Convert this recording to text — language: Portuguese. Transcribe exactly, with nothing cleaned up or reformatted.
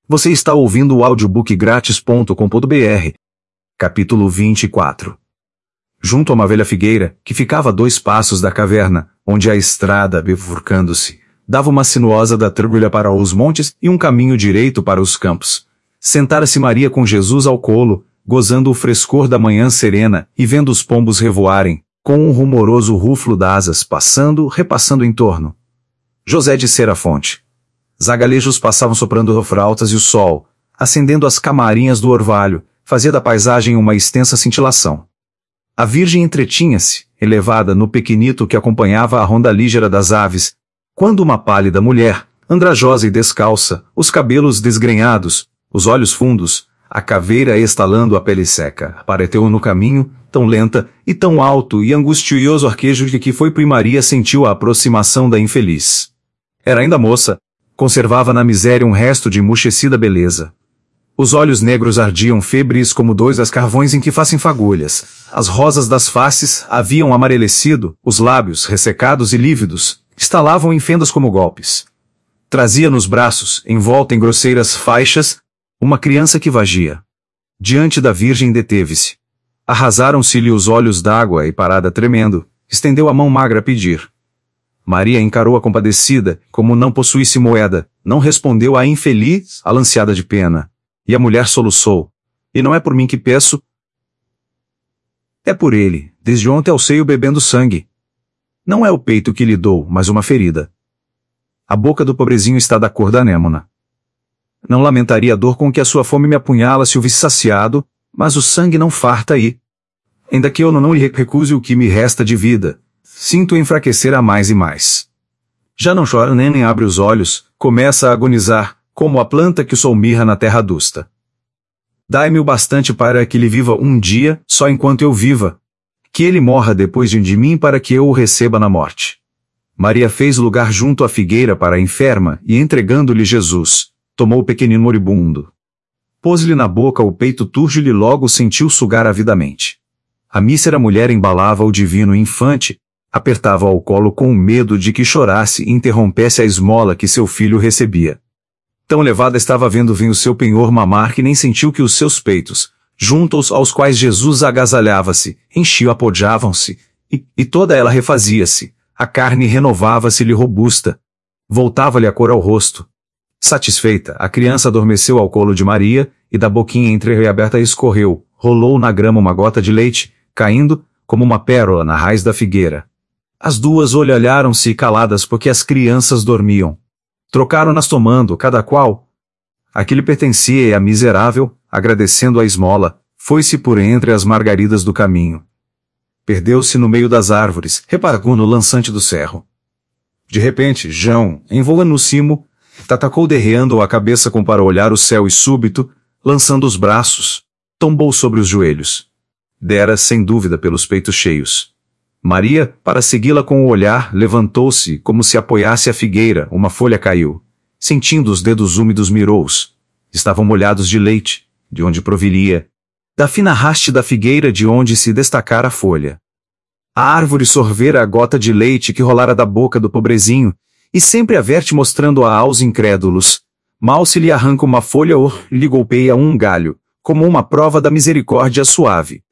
Você está ouvindo o audiobook grátis ponto com ponto br. Capítulo vinte e quatro. Junto a uma velha figueira, que ficava a dois passos da caverna, onde a estrada, bifurcando-se, dava uma sinuosa da trilha para os montes e um caminho direito para os campos. Sentara-se Maria com Jesus ao colo, gozando o frescor da manhã serena e vendo os pombos revoarem, com um rumoroso ruflo das asas passando, repassando em torno. José dissera a fonte. Zagalejos passavam soprando flautas e o sol, acendendo as camarinhas do orvalho, fazia da paisagem uma extensa cintilação. A Virgem entretinha-se, elevada no pequenito que acompanhava a ronda ligeira das aves, quando uma pálida mulher, andrajosa e descalça, os cabelos desgrenhados, os olhos fundos, a caveira estalando a pele seca, apareceu no caminho, tão lenta e tão alto e angustioso arquejo de que foi Maria sentiu a aproximação da infeliz. Era ainda moça, conservava na miséria um resto de emurchecida beleza. Os olhos negros ardiam febris como dois as carvões em que fazem fagulhas, as rosas das faces haviam amarelecido, os lábios, ressecados e lívidos, estalavam em fendas como golpes. Trazia nos braços, envolta em grosseiras faixas, uma criança que vagia. Diante da Virgem deteve-se. Arrasaram-se-lhe os olhos d'água e, parada tremendo, estendeu a mão magra a pedir. Maria encarou-a compadecida, como não possuísse moeda, não respondeu à infeliz, alanceada de pena. E a mulher soluçou. E não é por mim que peço. É por ele, desde ontem ao seio bebendo sangue. Não é o peito que lhe dou, mas uma ferida. A boca do pobrezinho está da cor da anêmona. Não lamentaria a dor com que a sua fome me apunhala se o visse saciado, mas o sangue não farta aí. Ainda que eu não lhe recuse o que me resta de vida, sinto enfraquecer a mais e mais. Já não chora nem, nem abre os olhos, começa a agonizar, como a planta que o sol mirra na terra adusta. Dai-me o bastante para que ele viva um dia, só enquanto eu viva. Que ele morra depois de mim para que eu o receba na morte. Maria fez lugar junto à figueira para a enferma e, entregando-lhe Jesus, tomou o pequenino moribundo. Pôs-lhe na boca o peito turjo e logo sentiu sugar avidamente. A mísera mulher embalava o divino infante, apertava ao colo com medo de que chorasse e interrompesse a esmola que seu filho recebia. Tão levada estava vendo vir o seu penhor mamar que nem sentiu que os seus peitos, juntos aos quais Jesus agasalhava-se, enchiam-apojavam-se, e, e toda ela refazia-se, a carne renovava-se-lhe robusta. Voltava-lhe a cor ao rosto. Satisfeita, a criança adormeceu ao colo de Maria, e da boquinha entreaberta escorreu, rolou na grama uma gota de leite, caindo, como uma pérola na raiz da figueira. As duas olharam-se caladas porque as crianças dormiam. Trocaram-nas tomando, cada qual. A que lhe pertencia e a miserável, agradecendo a esmola, foi-se por entre as margaridas do caminho. Perdeu-se no meio das árvores, reparou no lançante do cerro. De repente, João, envolando no cimo, tatacou derreando a cabeça com para olhar o céu e súbito, lançando os braços, tombou sobre os joelhos. Dera sem dúvida pelos peitos cheios. Maria, para segui-la com o olhar, levantou-se, como se apoiasse a figueira, uma folha caiu. Sentindo os dedos úmidos mirou-os. Estavam molhados de leite, de onde proviria. Da fina haste da figueira de onde se destacara a folha. A árvore sorvera a gota de leite que rolara da boca do pobrezinho, e sempre a verte mostrando-a aos incrédulos. Mal se lhe arranca uma folha ou lhe golpeia um galho, como uma prova da misericórdia suave.